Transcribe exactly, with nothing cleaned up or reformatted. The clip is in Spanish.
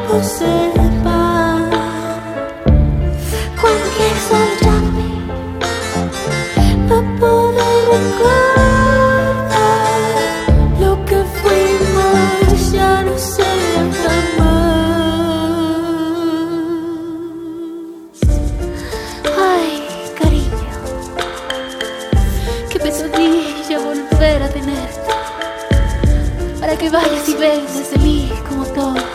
cuerpo sepa. Cuando quieres solo llámame para poder recordar lo que fuimos, ya no será jamás. Ay, cariño, qué pesadilla volver a tenerte, para que vayas y vengas de mí como todo.